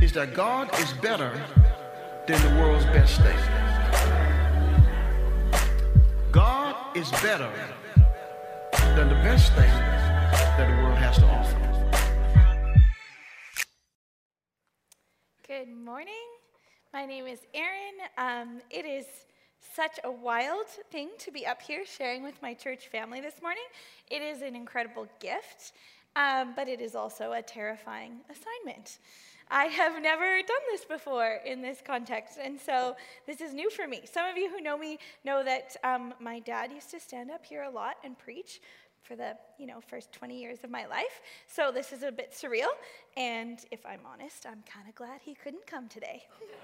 means that God is better than the world's best thing. God is better than the best thing that the world has to offer. Good morning. My name is Erin. It is such a wild thing to be up here sharing with my church family this morning. It is an incredible gift, but it is also a terrifying assignment. I have never done this before in this context, and so this is new for me. Some of you who know me know that my dad used to stand up here a lot and preach for the first 20 years of my life. So this is a bit surreal, and if I'm honest, I'm kind of glad he couldn't come today.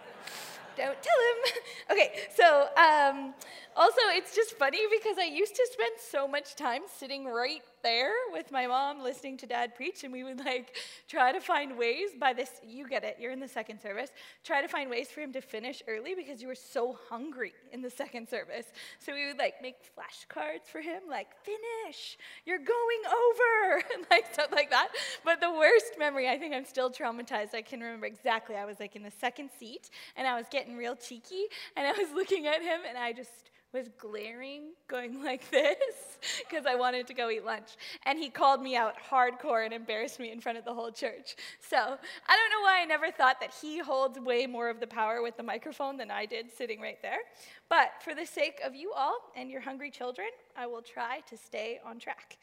Don't tell him. Okay, so also it's just funny because I used to spend so much time sitting right there with my mom listening to Dad preach, and we would try to find ways by this, you get it, you're in the second service, try to find ways for him to finish early because you were so hungry in the second service. So we would make flashcards for him, finish, you're going over, stuff like that. But the worst memory, I think I'm still traumatized. I can remember exactly. I was in the second seat, and I was getting real cheeky, and I was looking at him, and I just was glaring, going like this, because I wanted to go eat lunch. And he called me out hardcore and embarrassed me in front of the whole church. So I don't know why I never thought that he holds way more of the power with the microphone than I did sitting right there. But for the sake of you all and your hungry children, I will try to stay on track.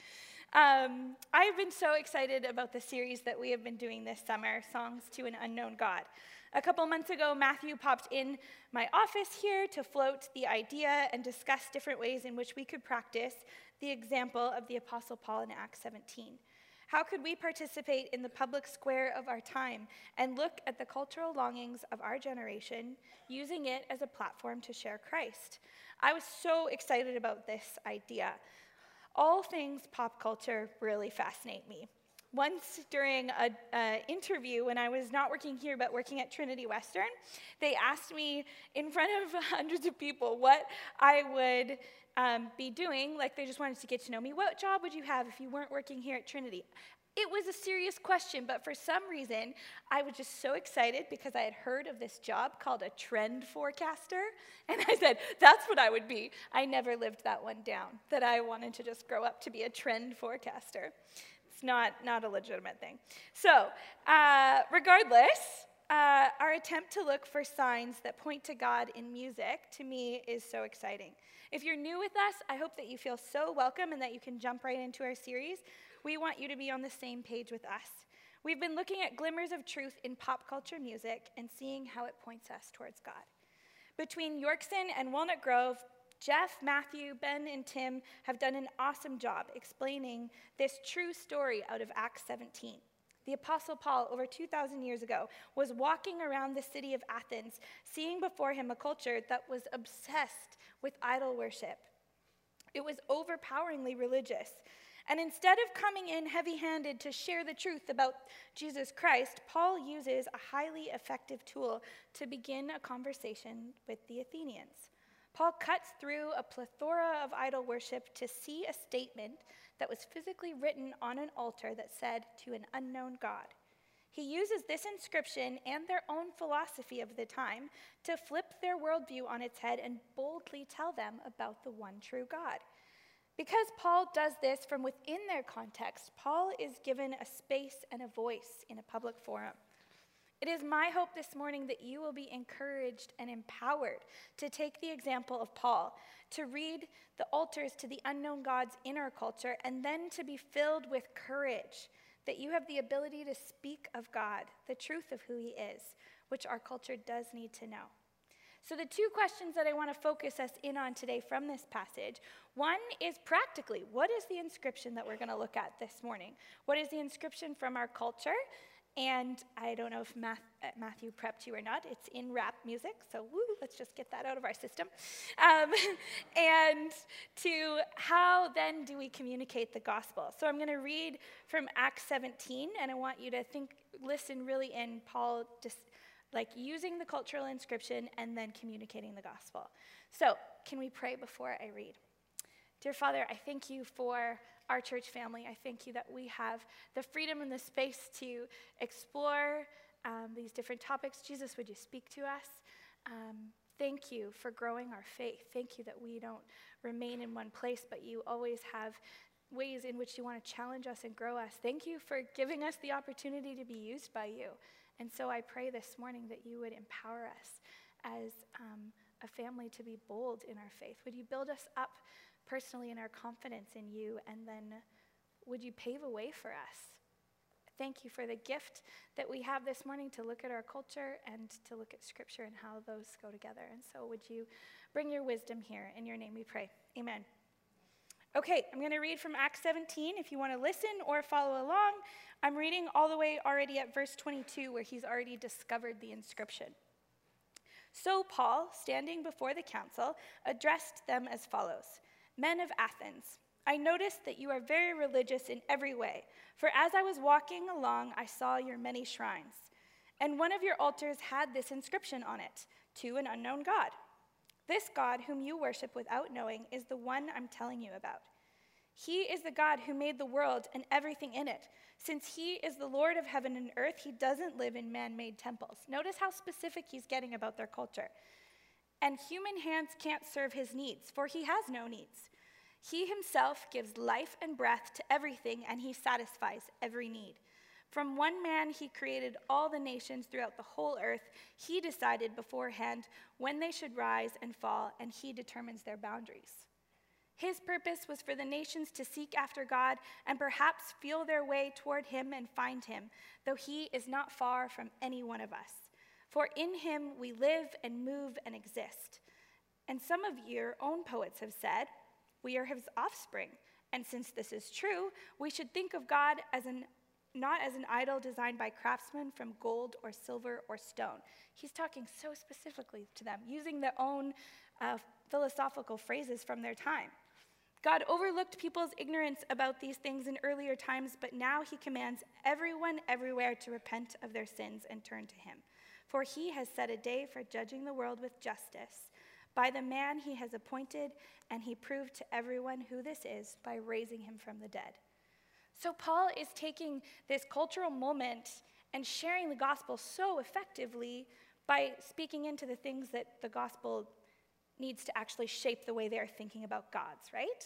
I've been so excited about the series that we have been doing this summer, Songs to an Unknown God. A couple months ago, Matthew popped in my office here to float the idea and discuss different ways in which we could practice the example of the Apostle Paul in Acts 17. How could we participate in the public square of our time and look at the cultural longings of our generation, using it as a platform to share Christ? I was so excited about this idea. All things pop culture really fascinate me. Once during an interview when I was not working here but working at Trinity Western, they asked me in front of hundreds of people what I would be doing. They just wanted to get to know me. What job would you have if you weren't working here at Trinity? It was a serious question, but for some reason, I was just so excited because I had heard of this job called a trend forecaster, and I said, that's what I would be. I never lived that one down, that I wanted to just grow up to be a trend forecaster. It's not a legitimate thing. So, regardless, our attempt to look for signs that point to God in music, to me, is so exciting. If you're new with us, I hope that you feel so welcome and that you can jump right into our series. We want you to be on the same page with us. We've been looking at glimmers of truth in pop culture music and seeing how it points us towards God. Between Yorkson and Walnut Grove, Jeff, Matthew, Ben, and Tim have done an awesome job explaining this true story out of Acts 17. The Apostle Paul, over 2,000 years ago, was walking around the city of Athens, seeing before him a culture that was obsessed with idol worship. It was overpoweringly religious. And instead of coming in heavy-handed to share the truth about Jesus Christ, Paul uses a highly effective tool to begin a conversation with the Athenians. Paul cuts through a plethora of idol worship to see a statement that was physically written on an altar that said, "To an unknown God." He uses this inscription and their own philosophy of the time to flip their worldview on its head and boldly tell them about the one true God. Because Paul does this from within their context, Paul is given a space and a voice in a public forum. It is my hope this morning that you will be encouraged and empowered to take the example of Paul, to read the altars to the unknown gods in our culture, and then to be filled with courage, that you have the ability to speak of God, the truth of who he is, which our culture does need to know. So the two questions that I want to focus us in on today from this passage, one is practically, what is the inscription that we're going to look at this morning? What is the inscription from our culture? And I don't know if Matthew prepped you or not. It's in rap music, so let's just get that out of our system. And to how then do we communicate the gospel? So I'm going to read from Acts 17, and I want you to listen really in Paul just using the cultural inscription and then communicating the gospel. So can we pray before I read? Dear Father, I thank you for our church family. I thank you that we have the freedom and the space to explore these these different topics. Jesus, would you speak to us? Thank you for growing our faith. Thank you that we don't remain in one place, but you always have ways in which you want to challenge us and grow us. Thank you for giving us the opportunity to be used by you. And so I pray this morning that you would empower us as a family to be bold in our faith. Would you build us up personally in our confidence in you, and then would you pave a way for us? Thank you for the gift that we have this morning to look at our culture and to look at Scripture and how those go together. And so would you bring your wisdom here? In your name we pray. Amen. Okay, I'm going to read from Acts 17 if you want to listen or follow along. I'm reading all the way already at verse 22 where he's already discovered the inscription. So Paul, standing before the council, addressed them as follows: Men of Athens, I noticed that you are very religious in every way, for as I was walking along, I saw your many shrines. And one of your altars had this inscription on it, to an unknown God. This God whom you worship without knowing is the one I'm telling you about. He is the God who made the world and everything in it. Since he is the Lord of heaven and earth, he doesn't live in man-made temples. Notice how specific he's getting about their culture. And human hands can't serve his needs, for he has no needs. He himself gives life and breath to everything, and he satisfies every need. From one man he created all the nations throughout the whole earth. He decided beforehand when they should rise and fall, and he determines their boundaries. His purpose was for the nations to seek after God and perhaps feel their way toward him and find him, though he is not far from any one of us. For in him we live and move and exist. And some of your own poets have said, we are his offspring. And since this is true, we should think of God as not as an idol designed by craftsmen from gold or silver or stone. He's talking so specifically to them, using their own philosophical phrases from their time. God overlooked people's ignorance about these things in earlier times, but now he commands everyone everywhere to repent of their sins and turn to him. For he has set a day for judging the world with justice by the man he has appointed, and he proved to everyone who this is by raising him from the dead. So Paul is taking this cultural moment and sharing the gospel so effectively by speaking into the things that the gospel needs to actually shape the way they're thinking about God's, right?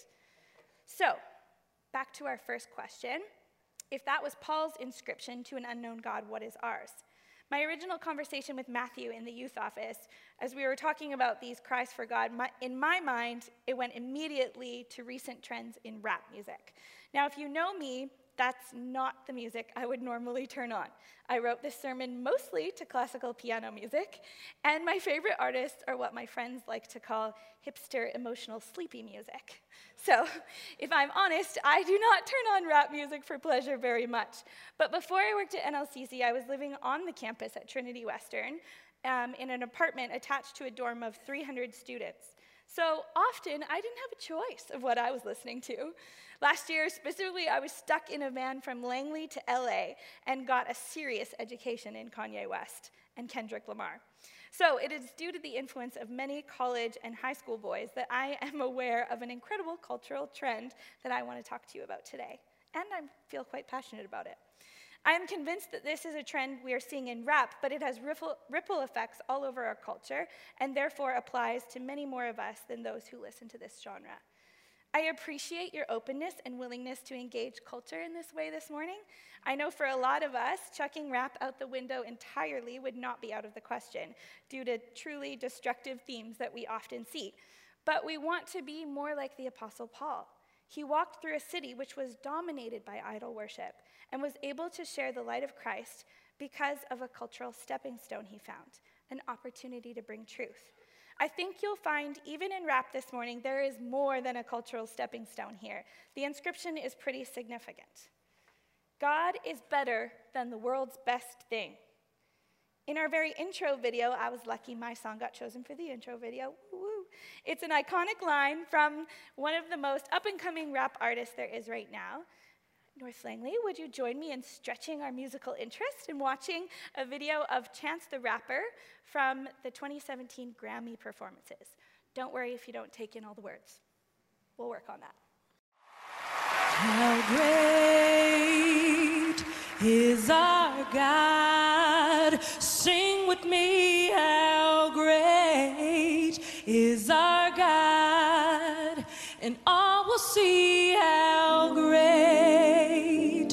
So, back to our first question. If that was Paul's inscription to an unknown God, what is ours? My original conversation with Matthew in the youth office, as we were talking about these cries for God, in my mind, it went immediately to recent trends in rap music. Now, if you know me, that's not the music I would normally turn on. I wrote this sermon mostly to classical piano music, and my favorite artists are what my friends like to call hipster emotional sleepy music. So, if I'm honest, I do not turn on rap music for pleasure very much. But before I worked at NLCC, I was living on the campus at Trinity Western in an apartment attached to a dorm of 300 students. So often, I didn't have a choice of what I was listening to. Last year, specifically, I was stuck in a van from Langley to LA and got a serious education in Kanye West and Kendrick Lamar. So it is due to the influence of many college and high school boys that I am aware of an incredible cultural trend that I want to talk to you about today. And I feel quite passionate about it. I am convinced that this is a trend we are seeing in rap, but it has ripple effects all over our culture and therefore applies to many more of us than those who listen to this genre. I appreciate your openness and willingness to engage culture in this way this morning. I know for a lot of us, chucking rap out the window entirely would not be out of the question due to truly destructive themes that we often see. But we want to be more like the Apostle Paul. He walked through a city which was dominated by idol worship and was able to share the light of Christ because of a cultural stepping stone he found, an opportunity to bring truth. I think you'll find, even in rap this morning, there is more than a cultural stepping stone here. The inscription is pretty significant. God is better than the world's best thing. In our very intro video, I was lucky my song got chosen for the intro video. Woo. It's an iconic line from one of the most up-and-coming rap artists there is right now. North Langley, would you join me in stretching our musical interest and watching a video of Chance the Rapper from the 2017 Grammy performances? Don't worry if you don't take in all the words. We'll work on that. How great is our God. Sing with me, how great is our God, and all will see how great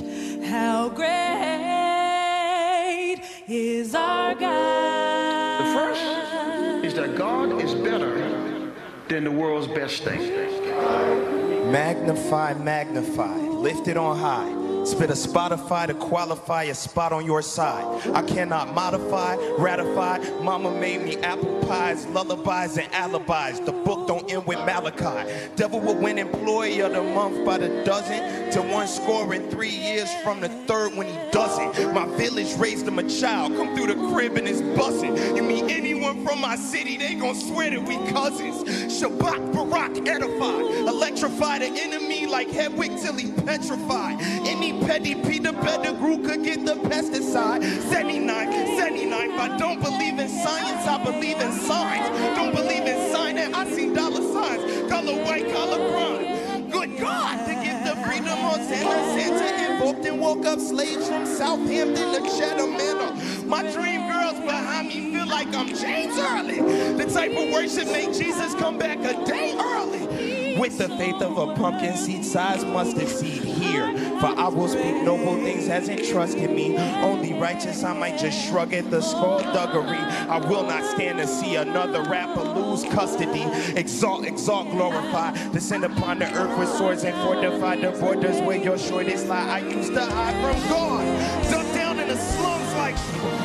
is our God. The first is that God is better than the world's best thing. Magnify, magnify, lift it on high. Spit a Spotify to qualify a spot on your side. I cannot modify, ratify. Mama made me apple pies, lullabies, and alibis. The book don't end with Malachi. Devil will win employee of the month by the dozen, to one score in 3 years from the third when he doesn't. My village raised him a child, come through the crib and it's buzzing. You meet anyone from my city, they gon' swear that we cousins. Shabbat, Barak, edify, electrify the enemy like Hedwig till he petrified. Any petty Peter Pettigrew could get the pesticide. 79, if I don't believe in science, I believe in signs. Don't believe in sign and I see dollar signs. Color white, color crime. Good God, the gift of freedom on Santa invoked and woke up slaves from Southampton to Chatham Manor. My dream girls behind me feel like I'm James Early. The type of worship make Jesus come back a day early. With the faith of a pumpkin seed size mustard seed here. For I will speak noble things as entrusted me. Only righteous I might just shrug at the skullduggery. I will not stand to see another rapper lose custody. Exalt, exalt, glorify. Descend upon the earth with swords and fortify the borders where your shortest lie. I used to hide from God. Duck down in the slums like...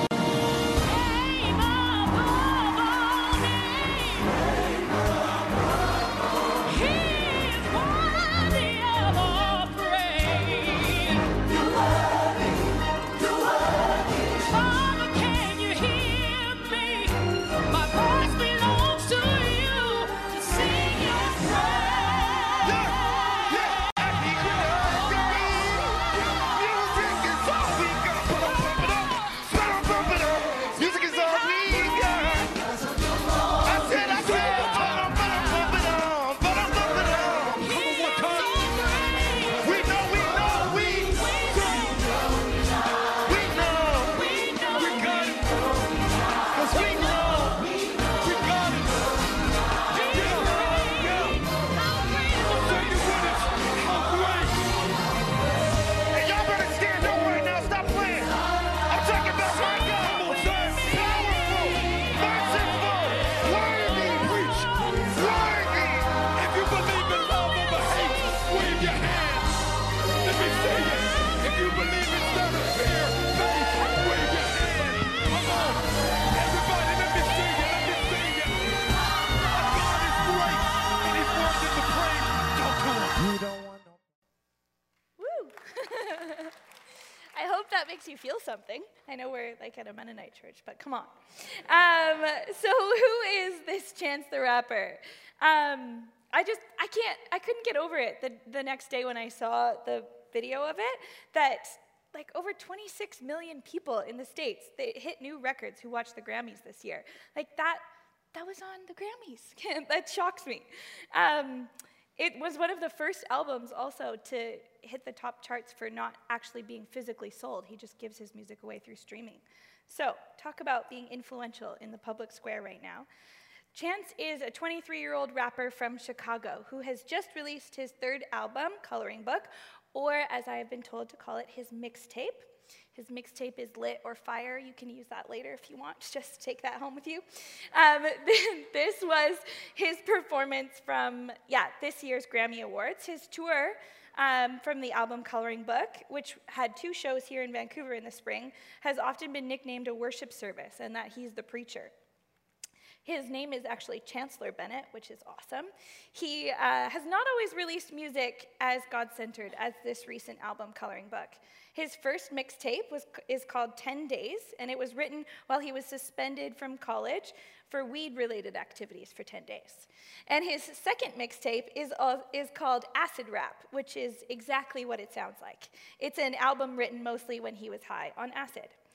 Makes you feel something. I know we're like at a Mennonite church, but come on. So who is this Chance the Rapper? I couldn't get over it the next day when I saw the video of it, that like over 26 million people in the States, they hit new records who watched the Grammys this year. Like that was on the Grammys. That shocks me. It was one of the first albums also to hit the top charts for not actually being physically sold. He just gives his music away through streaming. So, talk about being influential in the public square right now. Chance is a 23-year-old rapper from Chicago who has just released his third album, Coloring Book, or as I have been told to call it, his mixtape. His mixtape is Lit or Fire. You can use that later if you want. Just take that home with you. This was his performance from, this year's Grammy Awards. His tour from the album Coloring Book, which had 2 shows here in Vancouver in the spring, has often been nicknamed a worship service, and that he's the preacher. His name is actually Chancellor Bennett, which is awesome. He has not always released music as God-centered as this recent album, Coloring Book. His first mixtape is called 10 Days, and it was written while he was suspended from college for weed-related activities for 10 days. And his second mixtape is called Acid Rap, which is exactly what it sounds like. It's an album written mostly when he was high on acid.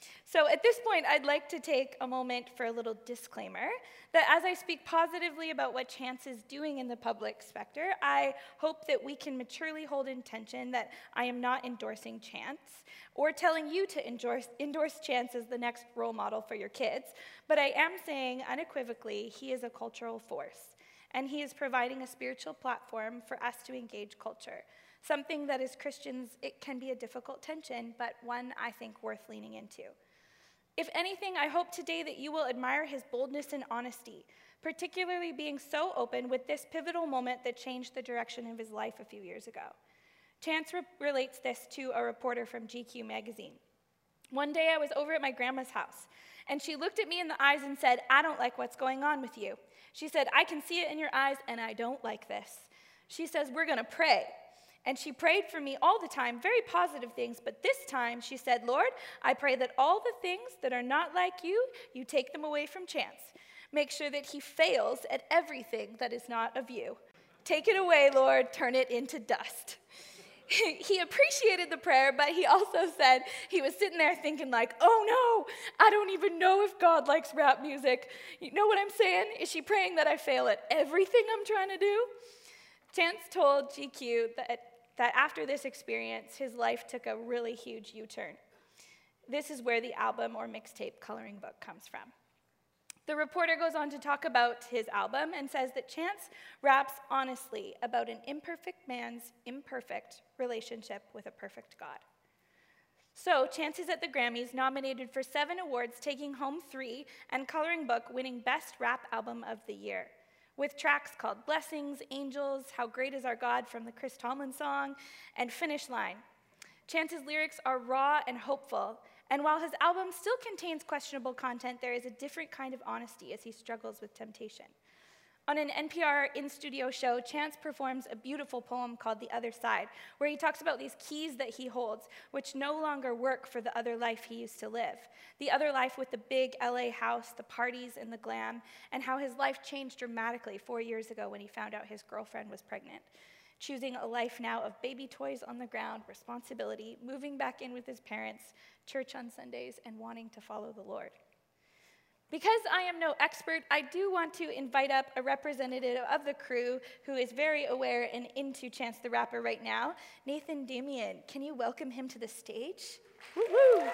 So at this point, I'd like to take a moment for a little disclaimer that as I speak positively about what Chance is doing in the public sector, I hope that we can maturely hold in tension that I am not endorsing Chance or telling you to endorse Chance as the next role model for your kids, but I am saying unequivocally he is a cultural force, and he is providing a spiritual platform for us to engage culture, something that as Christians, it can be a difficult tension, but one I think worth leaning into. If anything, I hope today that you will admire his boldness and honesty, particularly being so open with this pivotal moment that changed the direction of his life a few years ago. Chance relates this to a reporter from GQ magazine. One day I was over at my grandma's house, and she looked at me in the eyes and said, "I don't like what's going on with you." She said, "I can see it in your eyes, and I don't like this." She says, "We're gonna pray." And she prayed for me all the time, very positive things, but this time she said, "Lord, I pray that all the things that are not like you, you take them away from Chance. Make sure that he fails at everything that is not of you. Take it away, Lord, turn it into dust." He appreciated the prayer, but he also said he was sitting there thinking like, "Oh no, I don't even know if God likes rap music. You know what I'm saying? Is she praying that I fail at everything I'm trying to do?" Chance told GQ that after this experience, his life took a really huge U-turn. This is where the album or mixtape Coloring Book comes from. The reporter goes on to talk about his album and says that Chance raps honestly about an imperfect man's imperfect relationship with a perfect God. So Chance is at the Grammys, nominated for 7 awards, taking home 3, and Coloring Book winning Best Rap Album of the Year, with tracks called Blessings, Angels, How Great Is Our God from the Chris Tomlin song, and Finish Line. Chance's lyrics are raw and hopeful, and while his album still contains questionable content, there is a different kind of honesty as he struggles with temptation. On an NPR in-studio show, Chance performs a beautiful poem called The Other Side, where he talks about these keys that he holds, which no longer work for the other life he used to live. The other life with the big LA house, the parties, and the glam, and how his life changed dramatically 4 years ago when he found out his girlfriend was pregnant. Choosing a life now of baby toys on the ground, responsibility, moving back in with his parents, church on Sundays, and wanting to follow the Lord. Because I am no expert, I do want to invite up a representative of the crew who is very aware and into Chance the Rapper right now, Nathan Damian. Can you welcome him to the stage? Woo-hoo!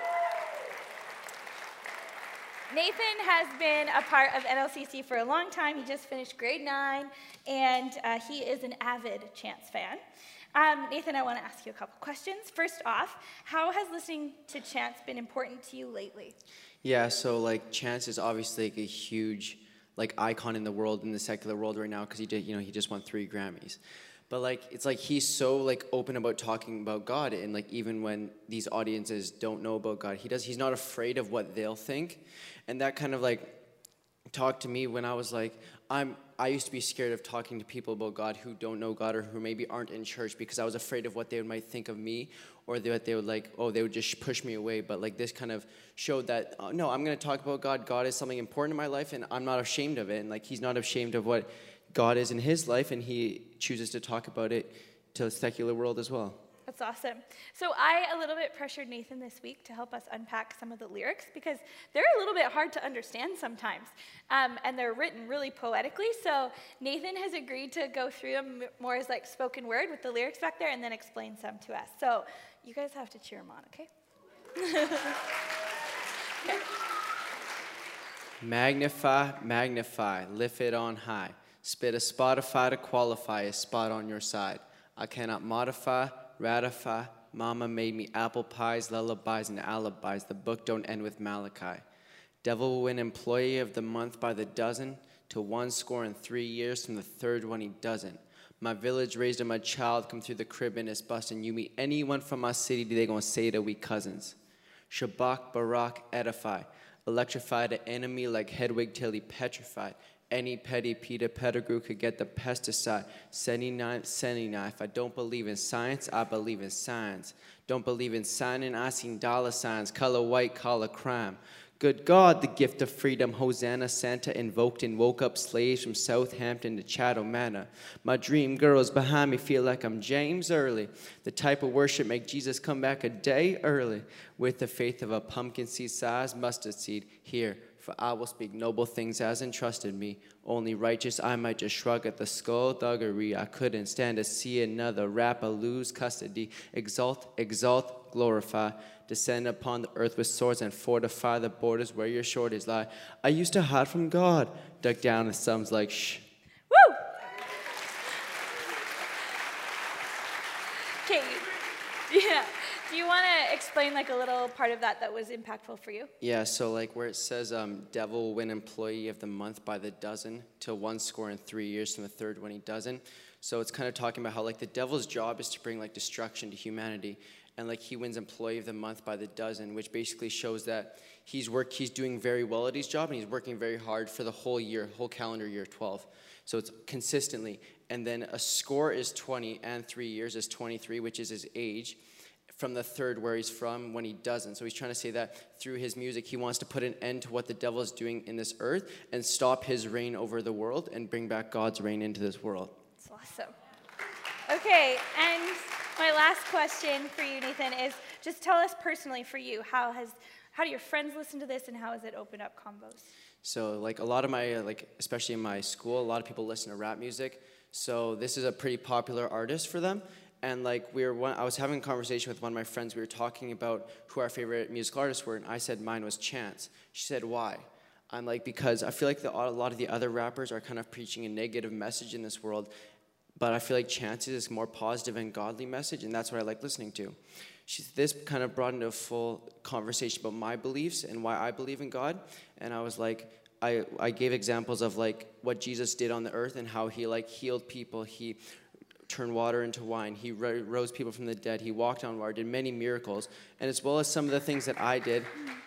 Nathan has been a part of NLCC for a long time. He just finished grade 9, and he is an avid Chance fan. Nathan, I want to ask you a couple questions. First off, how has listening to Chance been important to you lately? Yeah, so like Chance is obviously like a huge like icon in the world, in the secular world right now, because he just won 3 Grammys. But like it's like he's so like open about talking about God, and like even when these audiences don't know about God, he's not afraid of what they'll think. And that kind of like talked to me when I was like, I used to be scared of talking to people about God who don't know God or who maybe aren't in church, because I was afraid of what they might think of me, or that they would like, oh, they would just push me away. But like this kind of showed that, no, I'm going to talk about God. God is something important in my life, and I'm not ashamed of it. And like he's not ashamed of what God is in his life, and he chooses to talk about it to the secular world as well. That's awesome. So I a little bit pressured Nathan this week to help us unpack some of the lyrics, because they're a little bit hard to understand sometimes, and they're written really poetically. So Nathan has agreed to go through them more as like spoken word with the lyrics back there and then explain some to us. So you guys have to cheer him on, okay? Okay. Magnify, magnify, lift it on high. Spit a Spotify to qualify a spot on your side. I cannot modify, ratify. Mama made me apple pies, lullabies, and alibis. The book don't end with Malachi. Devil will win employee of the month by the dozen, to 103 years from the third one he doesn't. My village raised him a child, come through the crib and it's bustin'. You meet anyone from my city, they gonna say that we cousins. Shabak, Barak, edify. Electrify the enemy like Hedwig till he petrified. Any petty Peter Pettigrew could get the pesticide. 79, 79. If I don't believe in science, I believe in science. Don't believe in signing, I seen dollar signs. Color white, collar crime. Good God, the gift of freedom, Hosanna, Santa invoked and woke up slaves from Southampton to Chatham Manor. My dream girls behind me feel like I'm James Early. The type of worship make Jesus come back a day early. With the faith of a pumpkin seed size mustard seed, here, for I will speak noble things as entrusted me. Only righteous I might just shrug at the skullduggery. I couldn't stand to see another rapper lose custody. Exalt, exalt, glorify. Descend upon the earth with swords and fortify the borders where your shorties lie. I used to hide from God, duck down and some's like, shh. Woo! Okay, yeah. Do you want to explain like a little part of that was impactful for you? Yeah, so like where it says devil will win employee of the month by the dozen till one score in 3 years from the third when he doesn't. So it's kind of talking about how like the devil's job is to bring like destruction to humanity. And like he wins employee of the month by the dozen, which basically shows that he's doing very well at his job and he's working very hard for the whole year, whole calendar year 12. So it's consistently. And then a score is 20 and 3 years is 23, which is his age. From the third where he's from when he doesn't. So he's trying to say that through his music, he wants to put an end to what the devil is doing in this earth and stop his reign over the world and bring back God's reign into this world. That's awesome. Okay, and my last question for you, Nathan, is just tell us personally for you, how do your friends listen to this and how has it opened up combos? So like a lot of my, like especially in my school, a lot of people listen to rap music. So this is a pretty popular artist for them. And like I was having a conversation with one of my friends. We were talking about who our favorite musical artists were, and I said mine was Chance. She said, why? I'm like, because I feel like a lot of the other rappers are kind of preaching a negative message in this world, but I feel like Chance's is more positive and godly message, and that's what I like listening to. This kind of brought into a full conversation about my beliefs and why I believe in God, and I was like, I gave examples of like what Jesus did on the earth and how he like healed people, he turned water into wine, he rose people from the dead, he walked on water, did many miracles, and as well as some of the things that I did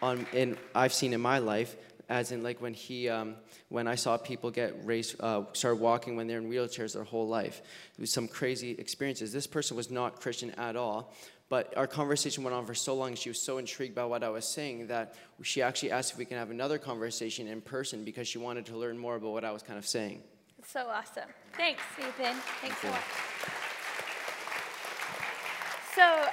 I've seen in my life, as in like when I saw people get raised, start walking when they're in wheelchairs their whole life. It was some crazy experiences. This person was not Christian at all, but our conversation went on for so long, and she was so intrigued by what I was saying that she actually asked if we can have another conversation in person because she wanted to learn more about what I was kind of saying. So awesome. Thanks, Nathan. Thanks so much. So,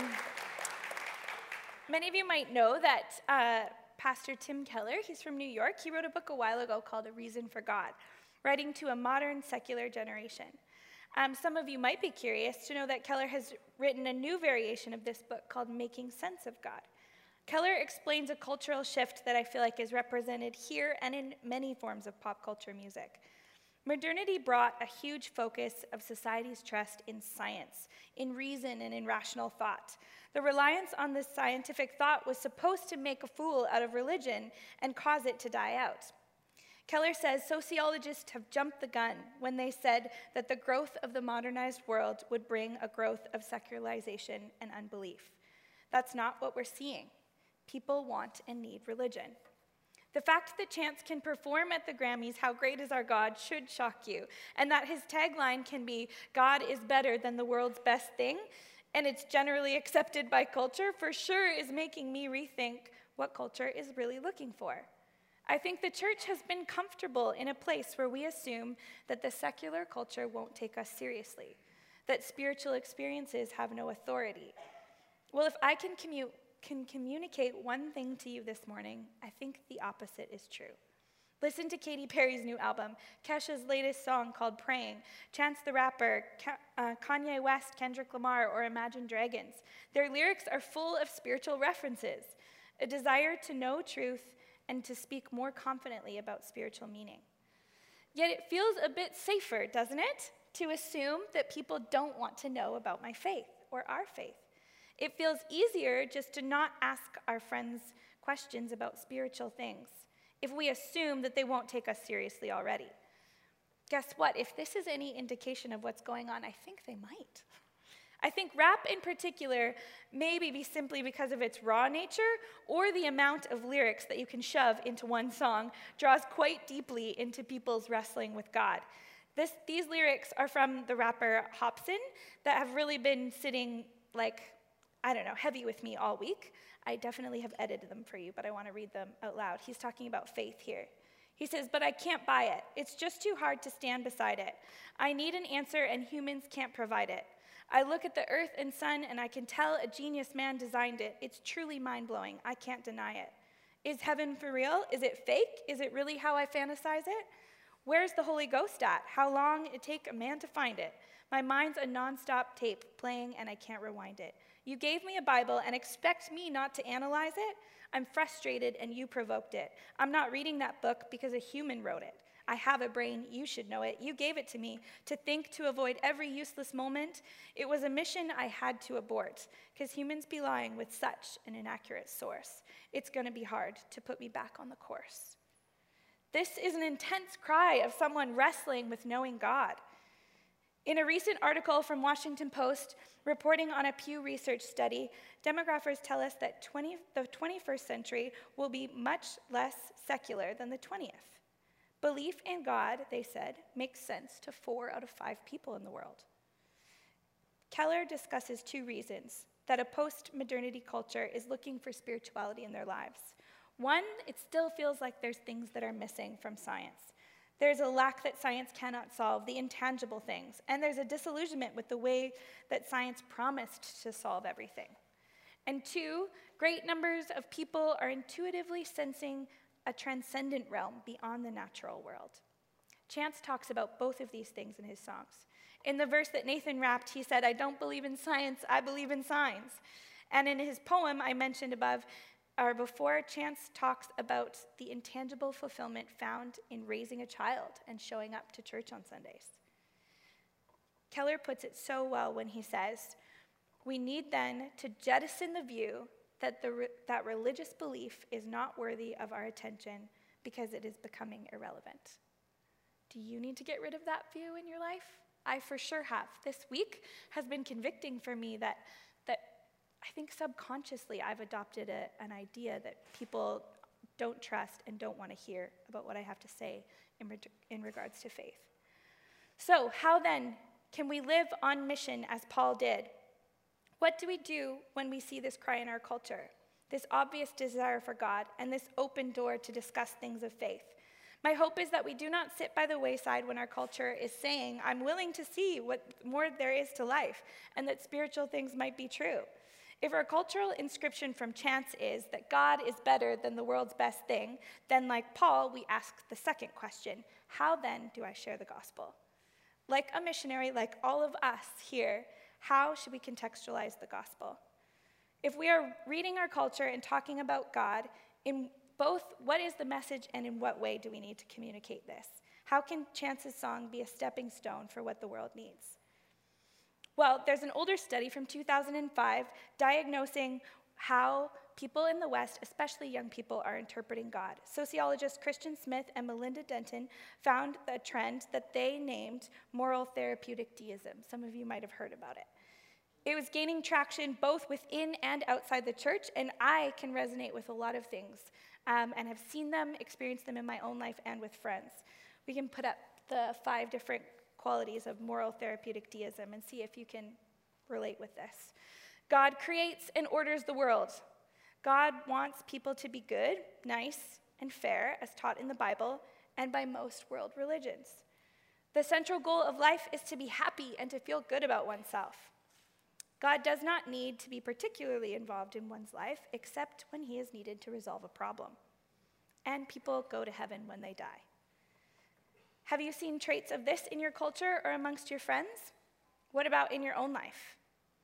many of you might know that Pastor Tim Keller, he's from New York, he wrote a book a while ago called A Reason for God, writing to a modern secular generation. Some of you might be curious to know that Keller has written a new variation of this book called Making Sense of God. Keller explains a cultural shift that I feel like is represented here and in many forms of pop culture music. Modernity brought a huge focus of society's trust in science, in reason, and in rational thought. The reliance on this scientific thought was supposed to make a fool out of religion and cause it to die out. Keller says sociologists have jumped the gun when they said that the growth of the modernized world would bring a growth of secularization and unbelief. That's not what we're seeing. People want and need religion. The fact that Chance can perform at the Grammys, "How Great Is Our God," should shock you, and that his tagline can be, "God is better than the world's best thing," and it's generally accepted by culture, for sure is making me rethink what culture is really looking for. I think the church has been comfortable in a place where we assume that the secular culture won't take us seriously, that spiritual experiences have no authority. Well, if I can communicate one thing to you this morning, I think the opposite is true. Listen to Katy Perry's new album, Kesha's latest song called Praying, Chance the Rapper, Kanye West, Kendrick Lamar, or Imagine Dragons. Their lyrics are full of spiritual references, a desire to know truth and to speak more confidently about spiritual meaning. Yet it feels a bit safer, doesn't it, to assume that people don't want to know about my faith or our faith. It feels easier just to not ask our friends questions about spiritual things if we assume that they won't take us seriously already. Guess what? If this is any indication of what's going on, I think they might. I think rap in particular, maybe be simply because of its raw nature or the amount of lyrics that you can shove into one song, draws quite deeply into people's wrestling with God. These lyrics are from the rapper Hopsin that have really been sitting heavy with me all week. I definitely have edited them for you, but I want to read them out loud. He's talking about faith here. He says, "But I can't buy it. It's just too hard to stand beside it. I need an answer, and humans can't provide it. I look at the earth and sun, and I can tell a genius man designed it. It's truly mind-blowing. I can't deny it. Is heaven for real? Is it fake? Is it really how I fantasize it? Where's the Holy Ghost at? How long it take a man to find it? My mind's a non-stop tape playing, and I can't rewind it. You gave me a Bible and expect me not to analyze it? I'm frustrated, and you provoked it. I'm not reading that book because a human wrote it. I have a brain, you should know it. You gave it to me to think, to avoid every useless moment. It was a mission I had to abort, because humans be lying with such an inaccurate source. It's going to be hard to put me back on the course." This is an intense cry of someone wrestling with knowing God. In a recent article from Washington Post reporting on a Pew Research study, demographers tell us that the 21st century will be much less secular than the 20th. Belief in God, they said, makes sense to 4 out of 5 people in the world. Keller discusses 2 reasons that a post-modernity culture is looking for spirituality in their lives. One, it still feels like there's things that are missing from science. There's a lack that science cannot solve, the intangible things, and there's a disillusionment with the way that science promised to solve everything. And 2, great numbers of people are intuitively sensing a transcendent realm beyond the natural world. Chance talks about both of these things in his songs. In the verse that Nathan rapped, he said, "I don't believe in science, I believe in signs." And in his poem I mentioned above, or before, Chance talks about the intangible fulfillment found in raising a child and showing up to church on Sundays. Keller puts it so well when he says, "We need then to jettison the view that religious belief is not worthy of our attention because it is becoming irrelevant." Do you need to get rid of that view in your life? I for sure have. This week has been convicting for me that I think subconsciously I've adopted an idea that people don't trust and don't want to hear about what I have to say in regards to faith. So how then can we live on mission as Paul did? What do we do when we see this cry in our culture, this obvious desire for God, and this open door to discuss things of faith? My hope is that we do not sit by the wayside when our culture is saying, "I'm willing to see what more there is to life," and that spiritual things might be true. If our cultural inscription from Chance is that God is better than the world's best thing, then like Paul, we ask the second question: how then do I share the gospel? Like a missionary, like all of us here, how should we contextualize the gospel? If we are reading our culture and talking about God, in both what is the message and in what way do we need to communicate this? How can Chance's song be a stepping stone for what the world needs? Well, there's an older study from 2005 diagnosing how people in the West, especially young people, are interpreting God. Sociologists Christian Smith and Melinda Denton found a trend that they named moral therapeutic deism. Some of you might have heard about it. It was gaining traction both within and outside the church, and I can resonate with a lot of things and have seen them, experienced them in my own life and with friends. We can put up the 5 different qualities of moral therapeutic deism and see if you can relate with this. God creates and orders the world. God wants people to be good, nice, and fair, as taught in the Bible and by most world religions. The central goal of life is to be happy and to feel good about oneself. God does not need to be particularly involved in one's life except when he is needed to resolve a problem. And people go to heaven when they die. Have you seen traits of this in your culture or amongst your friends? What about in your own life?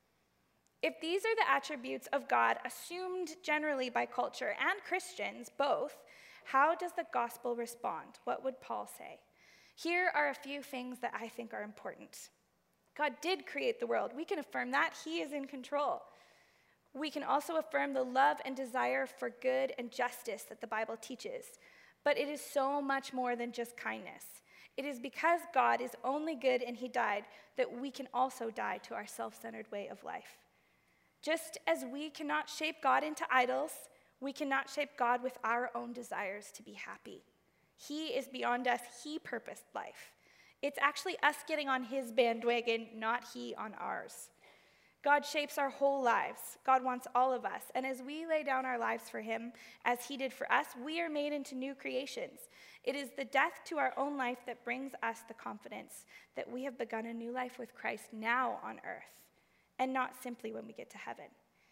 If these are the attributes of God assumed generally by culture and Christians both, how does the gospel respond? What would Paul say? Here are a few things that I think are important. God did create the world. We can affirm that. He is in control. We can also affirm the love and desire for good and justice that the Bible teaches. But it is so much more than just kindness. It is because God is only good and he died that we can also die to our self-centered way of life. Just as we cannot shape God into idols, we cannot shape God with our own desires to be happy. He is beyond us. He purposed life. It's actually us getting on his bandwagon, not he on ours. God shapes our whole lives. God wants all of us. And as we lay down our lives for him, as he did for us, we are made into new creations. It is the death to our own life that brings us the confidence that we have begun a new life with Christ now on earth, and not simply when we get to heaven.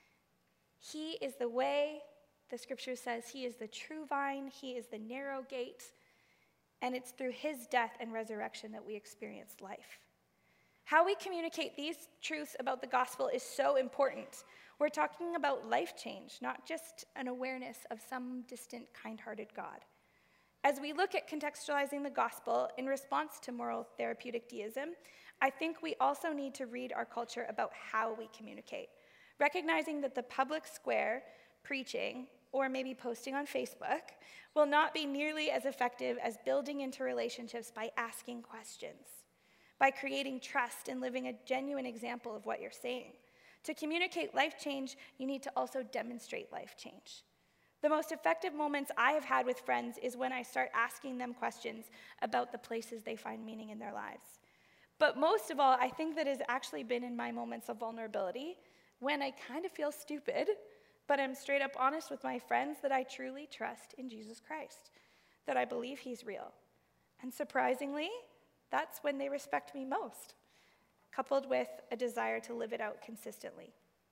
He is the way, the scripture says, he is the true vine, he is the narrow gate, and it's through his death and resurrection that we experience life. How we communicate these truths about the gospel is so important. We're talking about life change, not just an awareness of some distant, kind-hearted God. As we look at contextualizing the gospel in response to moral therapeutic deism, I think we also need to read our culture about how we communicate, recognizing that the public square, preaching, or maybe posting on Facebook, will not be nearly as effective as building into relationships by asking questions, by creating trust and living a genuine example of what you're saying. To communicate life change, you need to also demonstrate life change. The most effective moments I have had with friends is when I start asking them questions about the places they find meaning in their lives. But most of all, I think that has actually been in my moments of vulnerability, when I kind of feel stupid, but I'm straight up honest with my friends that I truly trust in Jesus Christ, that I believe he's real. And surprisingly, that's when they respect me most, coupled with a desire to live it out consistently.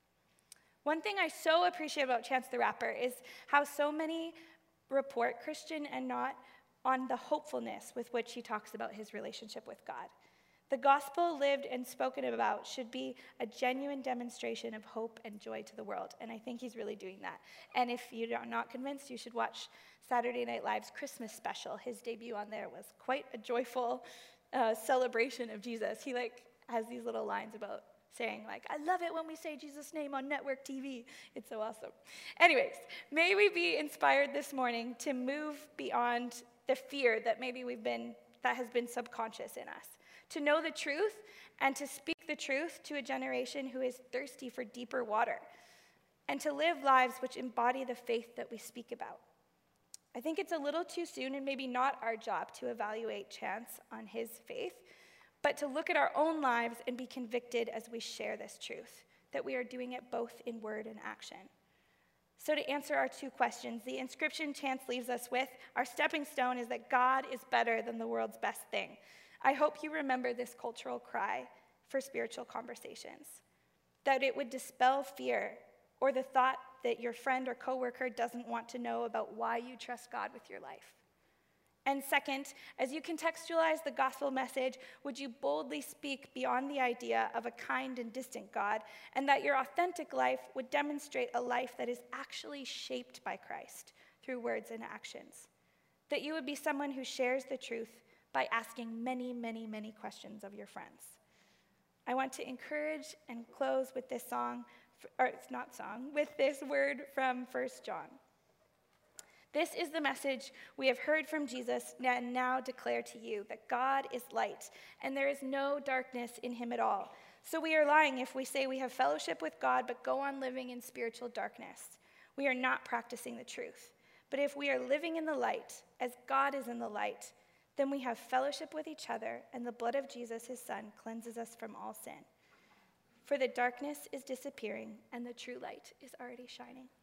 One thing I so appreciate about Chance the Rapper is how so many report Christian and not on the hopefulness with which he talks about his relationship with God. The gospel lived and spoken about should be a genuine demonstration of hope and joy to the world, and I think he's really doing that. And if you're not convinced, you should watch Saturday Night Live's Christmas special. His debut on there was quite a joyful celebration of Jesus. He has these little lines about saying, I love it when we say Jesus' name on network TV. It's so awesome. Anyways, may we be inspired this morning to move beyond the fear that that has been subconscious in us, to know the truth and to speak the truth to a generation who is thirsty for deeper water, and to live lives which embody the faith that we speak about. I think it's a little too soon and maybe not our job to evaluate Chance on his faith, but to look at our own lives and be convicted as we share this truth, that we are doing it both in word and action. So to answer our two questions, the inscription Chance leaves us with, our stepping stone is that God is better than the world's best thing. I hope you remember this cultural cry for spiritual conversations, that it would dispel fear or the thought that your friend or coworker doesn't want to know about why you trust God with your life. And second, as you contextualize the gospel message, would you boldly speak beyond the idea of a kind and distant God, and that your authentic life would demonstrate a life that is actually shaped by Christ through words and actions? That you would be someone who shares the truth by asking many, many, many questions of your friends. I want to encourage and close with this with this word from 1 John. This is the message we have heard from Jesus and now declare to you, that God is light, and there is no darkness in him at all. So we are lying if we say we have fellowship with God, but go on living in spiritual darkness. We are not practicing the truth. But if we are living in the light, as God is in the light, then we have fellowship with each other, and the blood of Jesus, his Son, cleanses us from all sin. For the darkness is disappearing, and the true light is already shining.